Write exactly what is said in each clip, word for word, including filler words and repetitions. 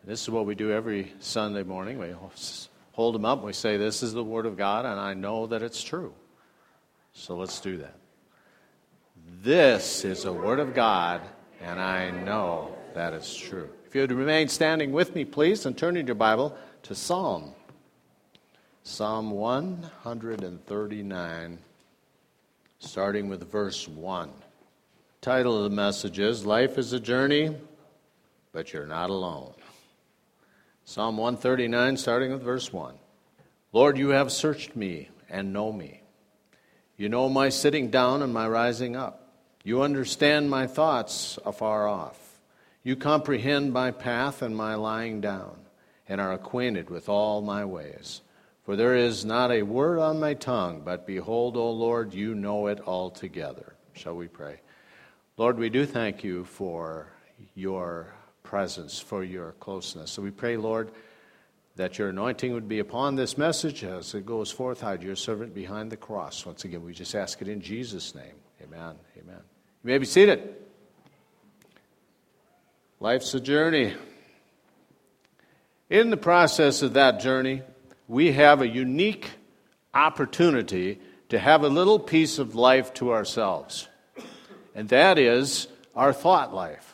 This is what we do every Sunday morning. We hold them up. We say, this is the Word of God, and I know that it's true. So let's do that. This is the Word of God, and I know that it's true. If you would remain standing with me, please, and turn in your Bible to Psalm. Psalm one thirty-nine, starting with verse one. Title of the message is, Life is a Journey, but You're Not Alone. Psalm one thirty-nine, starting with verse one. Lord, You have searched me and know me. You know my sitting down and my rising up. You understand my thoughts afar off. You comprehend my path and my lying down, and are acquainted with all my ways. For there is not a word on my tongue, but behold, O Lord, You know it altogether. Shall we pray? Lord, we do thank You for Your presence, for Your closeness. So we pray, Lord, that Your anointing would be upon this message as it goes forth. Hide Your servant behind the cross. Once again, we just ask it in Jesus' name. Amen. Amen. You may be seated. Life's a journey. In the process of that journey, we have a unique opportunity to have a little piece of life to ourselves. And that is our thought life.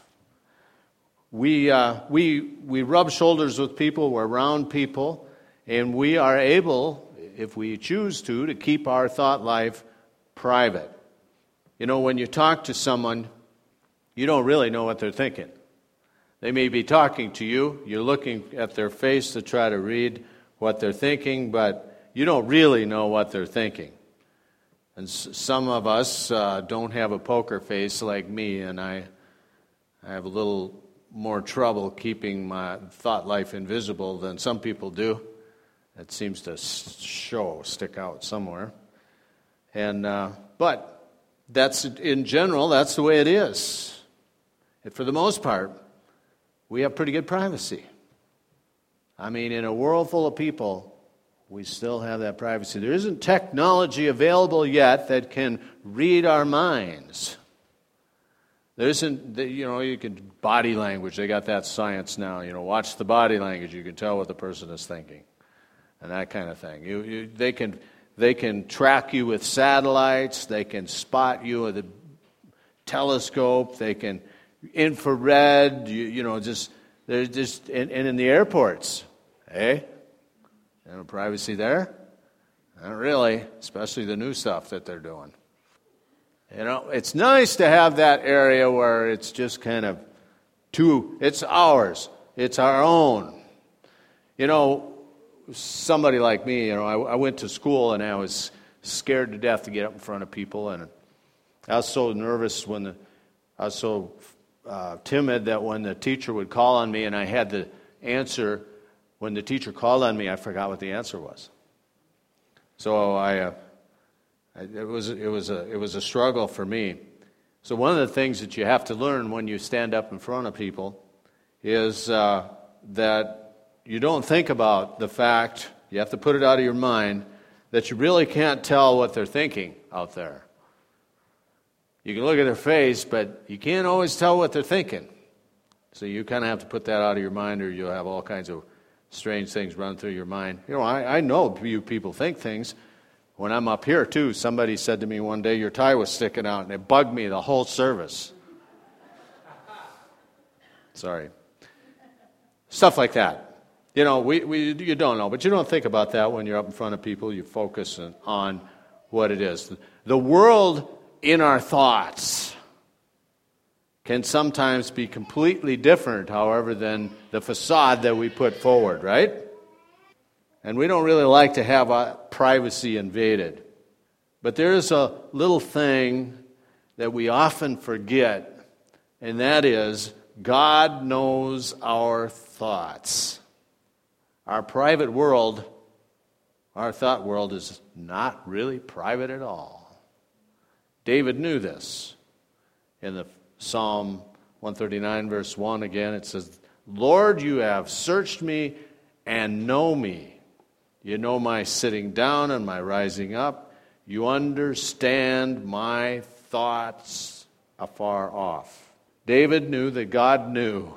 We, uh, we, we rub shoulders with people, we're around people, and we are able, if we choose to, to keep our thought life private. You know, when you talk to someone, you don't really know what they're thinking. They may be talking to you, you're looking at their face to try to read what they're thinking, but you don't really know what they're thinking. And s- some of us uh, don't have a poker face like me, and I, I have a little more trouble keeping my thought life invisible than some people do. It seems to show, stick out somewhere. And uh, but that's, in general, that's the way it is. And for the most part, we have pretty good privacy. I mean, in a world full of people, we still have that privacy. There isn't technology available yet that can read our minds. There isn't, you know, you can, body language, they got that science now. You know, watch the body language, you can tell what the person is thinking. And that kind of thing. You, you, they can they can track you with satellites, they can spot you with a telescope, they can infrared, you, you know, just, they're just, and, and in the airports, hey, no privacy there? Not really, especially the new stuff that they're doing. You know, it's nice to have that area where it's just kind of two, it's ours, it's our own. You know, somebody like me, you know, I, I went to school and I was scared to death to get up in front of people, and I was so nervous when the, I was so uh, timid that when the teacher would call on me and I had the answer, when the teacher called on me, I forgot what the answer was. So I... Uh, It was it was a it was a struggle for me. So one of the things that you have to learn when you stand up in front of people is uh, that you don't think about the fact, you have to put it out of your mind, that you really can't tell what they're thinking out there. You can look at their face, but you can't always tell what they're thinking. So you kind of have to put that out of your mind, or you'll have all kinds of strange things run through your mind. You know, I, I know you people think things. When I'm up here, too, somebody said to me one day, your tie was sticking out, and it bugged me the whole service. Sorry. Stuff like that. You know, we, we you don't know, but you don't think about that when you're up in front of people. You focus on what it is. The world in our thoughts can sometimes be completely different, however, than the facade that we put forward, right? And we don't really like to have our privacy invaded. But there is a little thing that we often forget, and that is God knows our thoughts. Our private world, our thought world, is not really private at all. David knew this. In the Psalm one thirty-nine, verse one, again, it says, Lord, you have searched me and know me. You know my sitting down and my rising up. You understand my thoughts afar off. David knew that God knew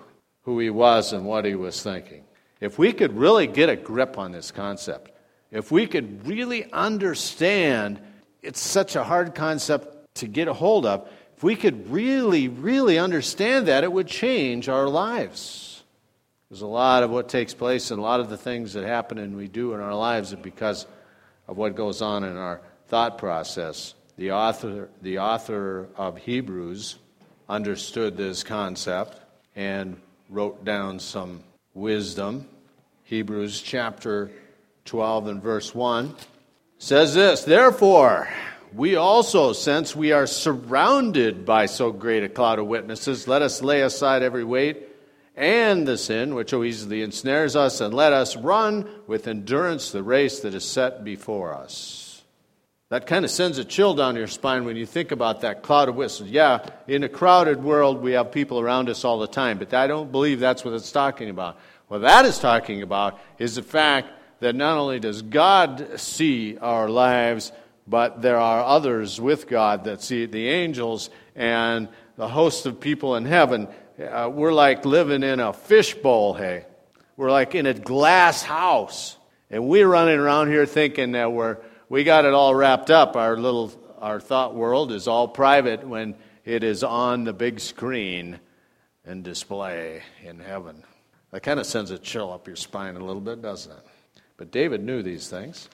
who he was and what he was thinking. If we could really get a grip on this concept, if we could really understand, it's such a hard concept to get a hold of, if we could really, really understand that, it would change our lives. There's a lot of what takes place and a lot of the things that happen and we do in our lives are because of what goes on in our thought process. The author, the author of Hebrews understood this concept and wrote down some wisdom. Hebrews chapter twelve and verse one says this, "Therefore, we also, since we are surrounded by so great a cloud of witnesses, let us lay aside every weight and the sin which so easily ensnares us, and let us run with endurance the race that is set before us." That kind of sends a chill down your spine when you think about that cloud of witnesses. Yeah, in a crowded world, we have people around us all the time, but I don't believe that's what it's talking about. What that is talking about is the fact that not only does God see our lives, but there are others with God that see it, the angels and the host of people in heaven. Uh, we're like living in a fishbowl, hey. We're like in a glass house. And we're running around here thinking that we're we got it all wrapped up. Our little our thought world is all private when it is on the big screen and display in heaven. That kind of sends a chill up your spine a little bit, doesn't it? But David knew these things.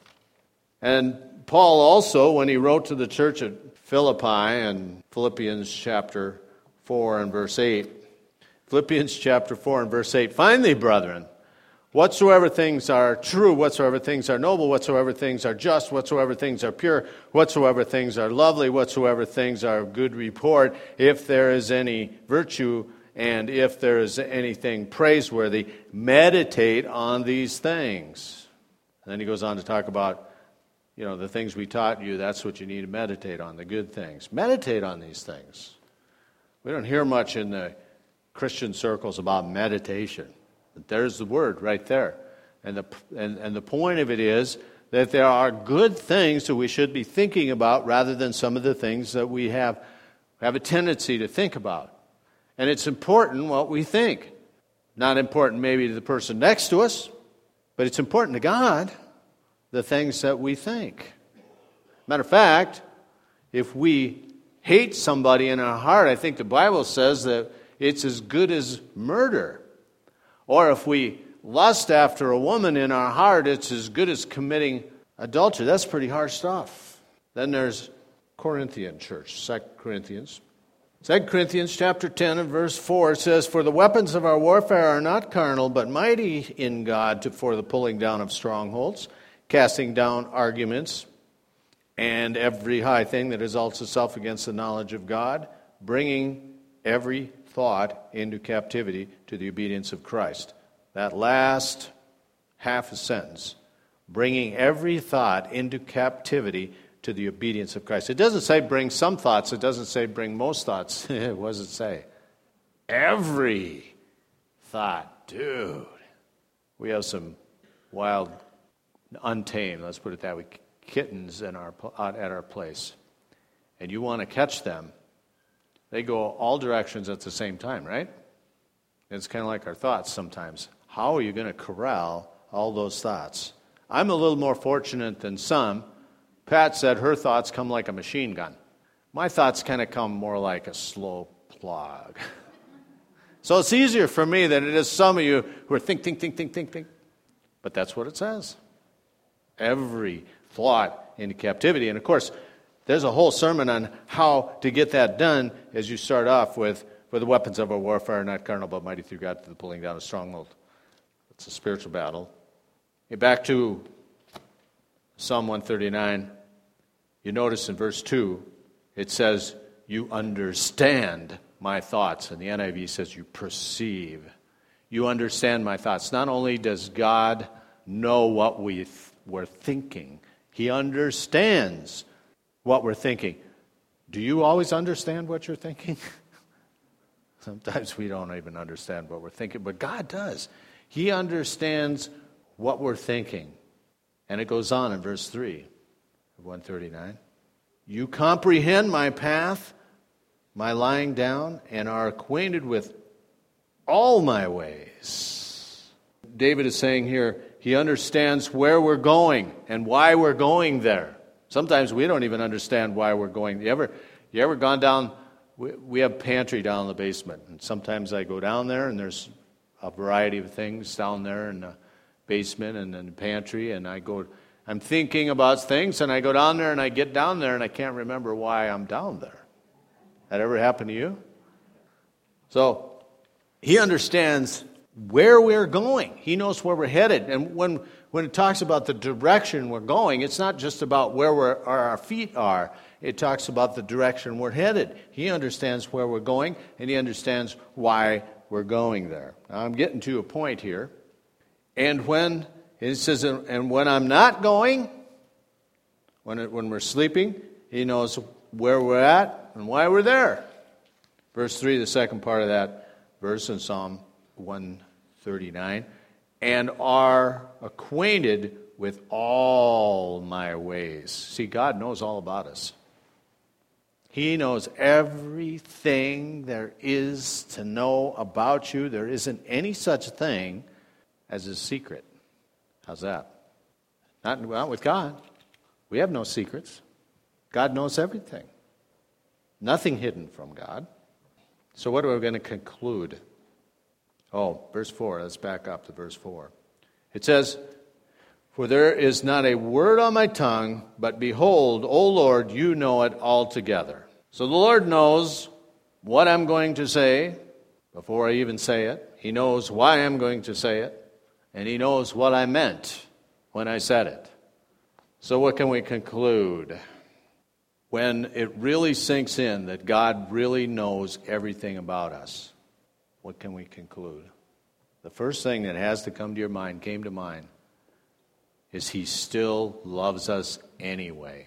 And Paul also, when he wrote to the church at Philippi in Philippians chapter four and verse eight, Philippians chapter four and verse eight, "Finally, brethren, whatsoever things are true, whatsoever things are noble, whatsoever things are just, whatsoever things are pure, whatsoever things are lovely, whatsoever things are of good report, if there is any virtue and if there is anything praiseworthy, meditate on these things." And then he goes on to talk about, you know, the things we taught you, that's what you need to meditate on, the good things. Meditate on these things. We don't hear much in the Christian circles about meditation. But there's the word right there. And the, and, and the point of it is that there are good things that we should be thinking about rather than some of the things that we have, have a tendency to think about. And it's important what we think. Not important maybe to the person next to us, but it's important to God, the things that we think. Matter of fact, if we hate somebody in our heart, I think the Bible says that it's as good as murder. Or if we lust after a woman in our heart, it's as good as committing adultery. That's pretty harsh stuff. Then there's Corinthian church, Second Corinthians. Second Corinthians chapter ten and verse four says, "For the weapons of our warfare are not carnal, but mighty in God to, for the pulling down of strongholds, casting down arguments, and every high thing that exalts itself against the knowledge of God, bringing every thought into captivity to the obedience of Christ." That last half a sentence, bringing every thought into captivity to the obedience of Christ. It doesn't say bring some thoughts. It doesn't say bring most thoughts. What does it say? Every thought. Dude, we have some wild, untamed, let's put it that way, kittens in our, at our place. And you want to catch them. They go all directions at the same time, right? It's kind of like our thoughts sometimes. How are you going to corral all those thoughts? I'm a little more fortunate than some. Pat said her thoughts come like a machine gun. My thoughts kind of come more like a slow plug. So it's easier for me than it is some of you who are think, think, think, think, think, think. But that's what it says. Every thought into captivity. And of course, there's a whole sermon on how to get that done as you start off with, for the weapons of our warfare are not carnal, but mighty through God to the pulling down of stronghold. It's a spiritual battle. Get back to Psalm one thirty-nine. You notice in verse two, it says, "You understand my thoughts." And the N I V says, "You perceive." You understand my thoughts. Not only does God know what we th- we're thinking, He understands what we're thinking. Do you always understand what you're thinking? Sometimes we don't even understand what we're thinking, but God does. He understands what we're thinking. And it goes on in verse three of one thirty-nine. "You comprehend my path, my lying down, and are acquainted with all my ways. David is saying here, he understands where we're going and why we're going there. Sometimes we don't even understand why we're going. You ever, you ever gone down, we, we have pantry down in the basement, and sometimes I go down there and there's a variety of things down there in the basement and in the pantry, and I go, I'm thinking about things, and I go down there and I get down there and I can't remember why I'm down there. That ever happened to you? So, he understands where we're going. He knows where we're headed. And when, when it talks about the direction we're going, it's not just about where we're, our feet are. It talks about the direction we're headed. He understands where we're going, and he understands why we're going there. Now, I'm getting to a point here. And when it says, and when I'm not going, when it, when we're sleeping, he knows where we're at and why we're there. Verse three, the second part of that verse in Psalm one thirty-nine, and are acquainted with all my ways. See, God knows all about us. He knows everything there is to know about you. There isn't any such thing as a secret. How's that? Not, not with God. We have no secrets. God knows everything. Nothing hidden from God. So what are we going to conclude? Oh, verse four. Let's back up to verse four. It says, for there is not a word on my tongue, but behold, O Lord, you know it altogether. So the Lord knows what I'm going to say before I even say it. He knows why I'm going to say it. And he knows what I meant when I said it. So what can we conclude? When it really sinks in that God really knows everything about us, what can we conclude? The first thing that has to come to your mind, came to mind, is he still loves us anyway.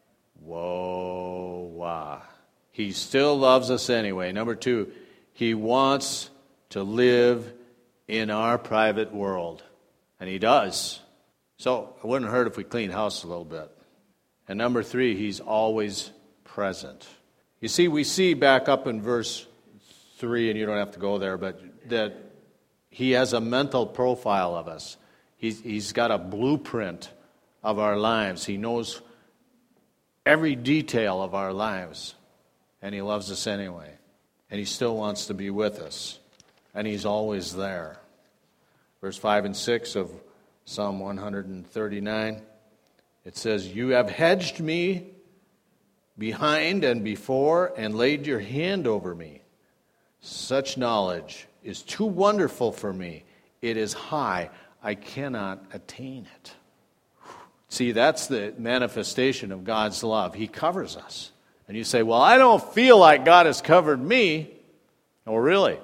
Whoa, wow. He still loves us anyway. Number two, he wants to live in our private world. And he does. So it wouldn't hurt if we cleaned house a little bit. And number three, he's always present. You see, we see back up in verse three, and you don't have to go there, but that he has a mental profile of us. He's, he's got a blueprint of our lives. He knows every detail of our lives. And he loves us anyway. And he still wants to be with us. And he's always there. Verse five and six of Psalm one thirty-nine, it says, you have hedged me behind and before and laid your hand over me. Such knowledge is too wonderful for me. It is high. I cannot attain it. See, that's the manifestation of God's love. He covers us. And you say, well, I don't feel like God has covered me. Oh, really?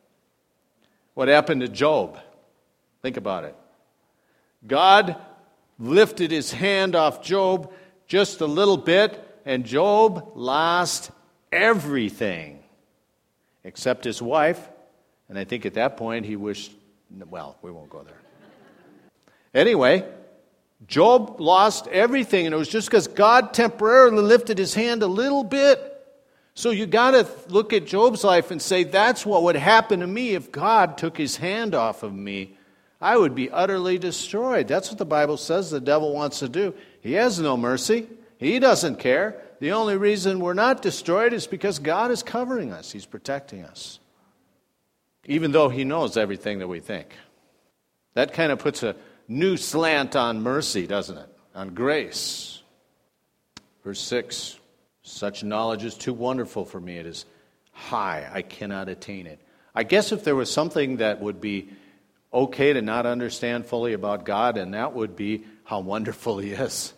What happened to Job? Think about it. God lifted his hand off Job just a little bit, and Job lost everything except his wife. And I think at that point he wished, well, we won't go there. Anyway, Job lost everything, and it was just because God temporarily lifted his hand a little bit. So you got to look at Job's life and say, that's what would happen to me if God took his hand off of me. I would be utterly destroyed. That's what the Bible says the devil wants to do. He has no mercy. He doesn't care. The only reason we're not destroyed is because God is covering us. He's protecting us. Even though he knows everything that we think. That kind of puts a new slant on mercy, doesn't it? On grace. Verse six, such knowledge is too wonderful for me. It is high. I cannot attain it. I guess if there was something that would be okay to not understand fully about God, and that would be how wonderful he is.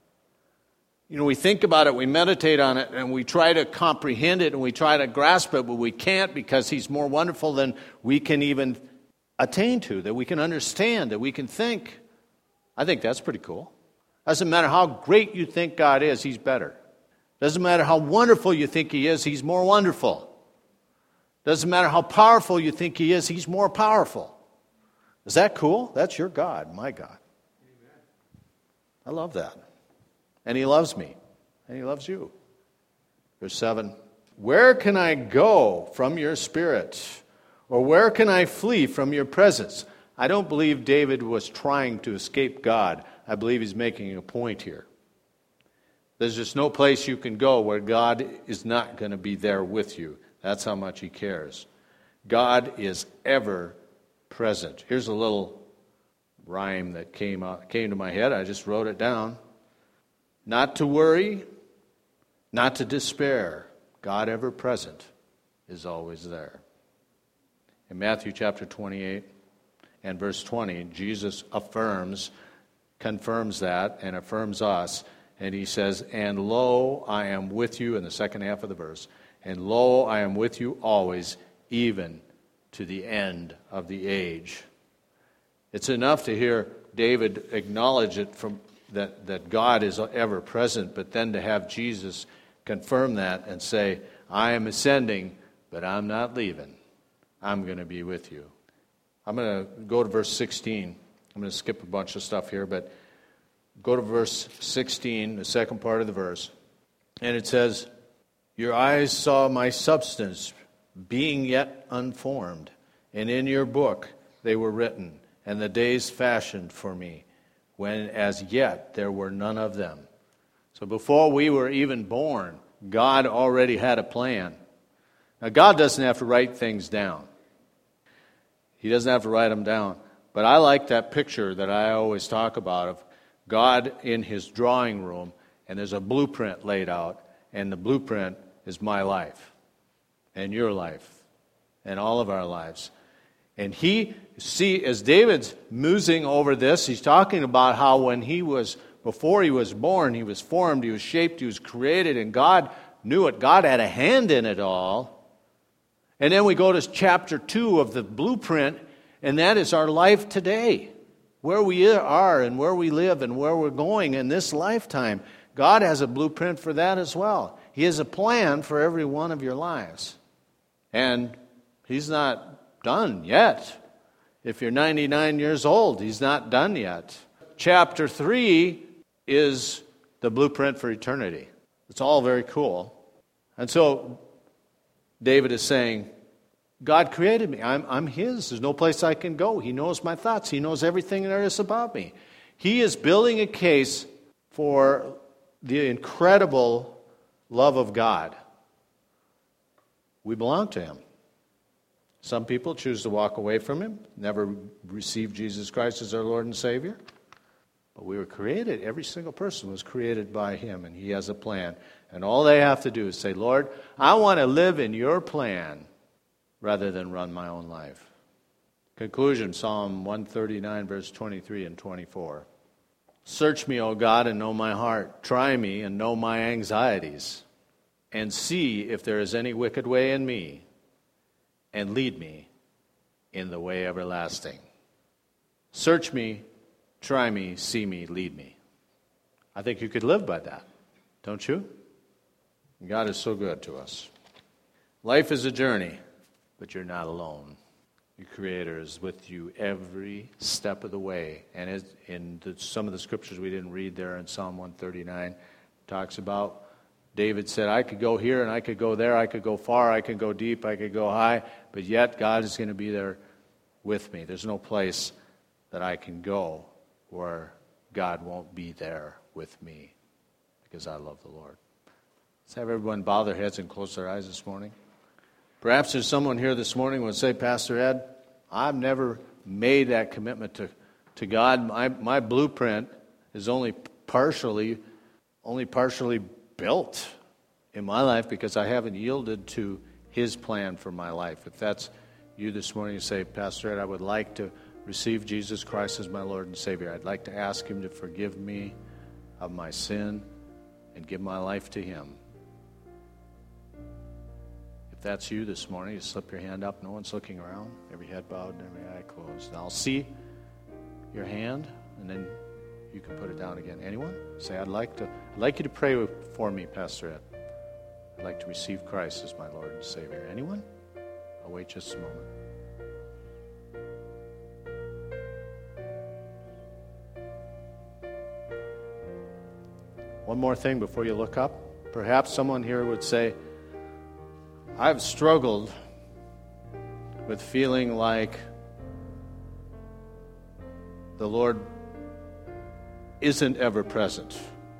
You know, we think about it, we meditate on it, and we try to comprehend it, and we try to grasp it, but we can't because he's more wonderful than we can even attain to, that we can understand, that we can think. I think that's pretty cool. Doesn't matter how great you think God is, he's better. Doesn't matter how wonderful you think he is, he's more wonderful. Doesn't matter how powerful you think he is, he's more powerful. Is that cool? That's your God, my God. Amen. I love that. And he loves me. And he loves you. Verse seven. Where can I go from your spirit? Or where can I flee from your presence? I don't believe David was trying to escape God. I believe he's making a point here. There's just no place you can go where God is not going to be there with you. That's how much he cares. God is ever present. Here's a little rhyme that came out, came to my head. I just wrote it down. Not to worry, not to despair. God ever present is always there. In Matthew chapter twenty-eight and verse twenty, Jesus affirms, confirms that and affirms us. And he says, and lo, I am with you, in the second half of the verse, and lo, I am with you always, even to the end of the age. It's enough to hear David acknowledge it from that, that God is ever present, but then to have Jesus confirm that and say, I am ascending, but I'm not leaving. I'm going to be with you. I'm going to go to verse sixteen. I'm going to skip a bunch of stuff here, but go to verse sixteen, the second part of the verse. And it says, your eyes saw my substance being yet unformed, and in your book they were written, and the days fashioned for me, when as yet there were none of them. So before we were even born, God already had a plan. Now, God doesn't have to write things down. He doesn't have to write them down. But I like that picture that I always talk about of God in his drawing room, and there's a blueprint laid out, and the blueprint is my life, and your life, and all of our lives. And he, see, as David's musing over this, he's talking about how when he was, before he was born, he was formed, he was shaped, he was created, and God knew it. God had a hand in it all. And then we go to chapter two of the blueprint, and that is our life today. Where we are and where we live and where we're going in this lifetime. God has a blueprint for that as well. He has a plan for every one of your lives. And he's not done yet. If you're ninety-nine years old, he's not done yet. Chapter three is the blueprint for eternity. It's all very cool. And so David is saying, God created me. I'm, I'm his. There's no place I can go. He knows my thoughts. He knows everything there is about me. He is building a case for the incredible love of God. We belong to him. Some people choose to walk away from him, never receive Jesus Christ as their Lord and Savior. But we were created, every single person was created by him, and he has a plan. And all they have to do is say, Lord, I want to live in your plan rather than run my own life. Conclusion, Psalm one thirty-nine, verse twenty-three and twenty-four. Search me, O God, and know my heart. Try me and know my anxieties. And see if there is any wicked way in me, and lead me in the way everlasting. Search me, try me, see me, lead me. I think you could live by that, don't you? God is so good to us. Life is a journey, but you're not alone. Your Creator is with you every step of the way. And as in the, some of the scriptures we didn't read there in Psalm one thirty-nine, talks about David said, I could go here and I could go there, I could go far, I could go deep, I could go high, but yet God is going to be there with me. There's no place that I can go where God won't be there with me because I love the Lord. Let's have everyone bow their heads and close their eyes this morning. Perhaps there's someone here this morning who would say, Pastor Ed, I've never made that commitment to, to God. My, my blueprint is only partially, only partially built in my life because I haven't yielded to his plan for my life. If that's you this morning, you say, Pastor Ed, I would like to receive Jesus Christ as my Lord and Savior. I'd like to ask him to forgive me of my sin and give my life to him. If that's you this morning, you slip your hand up. No one's looking around. Every head bowed and every eye closed. And I'll see your hand, and then you can put it down again. Anyone? Say, I'd like to. I'd like you to pray for me, Pastor Ed. I'd like to receive Christ as my Lord and Savior. Anyone? I'll wait just a moment. One more thing before you look up. Perhaps someone here would say, I've struggled with feeling like the Lord isn't ever present,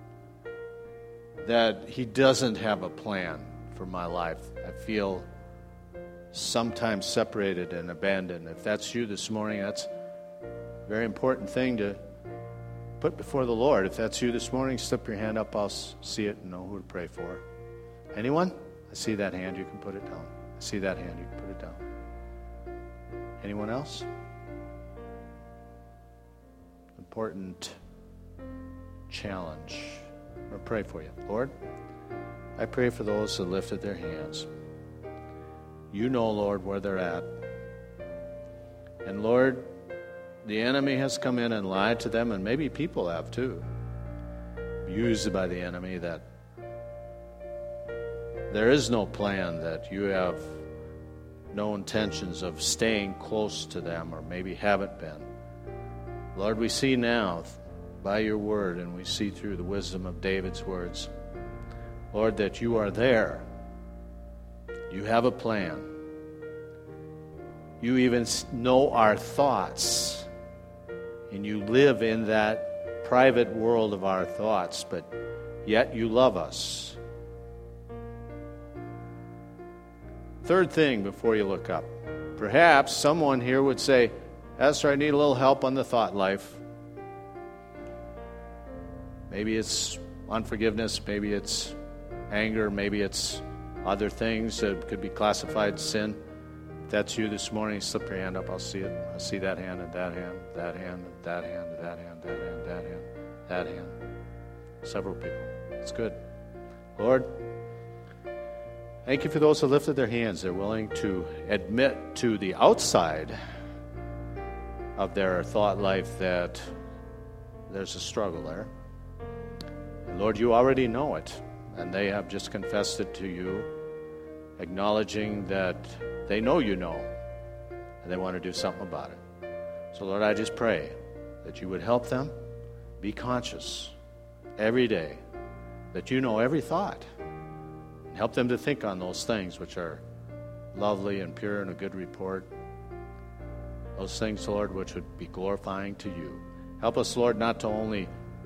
that He doesn't have a plan for my life. I feel sometimes separated and abandoned. If that's you this morning, that's a very important thing to put before the Lord. If that's you this morning, slip your hand up. I'll see it and know who to pray for. Anyone? I see that hand. You can put it down. I see that hand. You can put it down. Anyone else? Important challenge. I'm going to pray for you. Lord, I pray for those that lifted their hands. You know, Lord, where they're at. And Lord, the enemy has come in and lied to them, and maybe people have too, used by the enemy, that there is no plan, that you have no intentions of staying close to them, or maybe haven't been. Lord, we see now by your word, and we see through the wisdom of David's words, Lord, that you are there. You have a plan. You even know our thoughts, and you live in that private world of our thoughts, but yet you love us. Third thing before you look up. Perhaps someone here would say, Pastor, I need a little help on the thought life. Maybe it's unforgiveness, maybe it's anger, maybe it's other things that could be classified sin. If that's you this morning, slip your hand up. I'll see it. I see that hand and that hand, that hand, that hand, that hand, that hand, that hand, that hand. Several people. It's good. Lord, thank you for those who lifted their hands. They're willing to admit to the outside of their thought life that there's a struggle there. And Lord, you already know it, and they have just confessed it to you, acknowledging that they know you know, and they want to do something about it. So Lord, I just pray that you would help them be conscious every day, that you know every thought, and help them to think on those things which are lovely and pure and a good report. Those things, Lord, which would be glorifying to you. Help us, Lord, not to only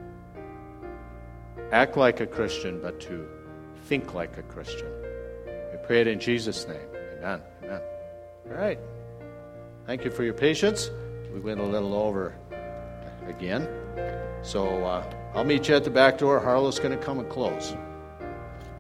act like a Christian, but to think like a Christian. We pray it in Jesus' name. Amen. Amen. All right. Thank you for your patience. We went a little over again. So uh, I'll meet you at the back door. Harlow's going to come and close.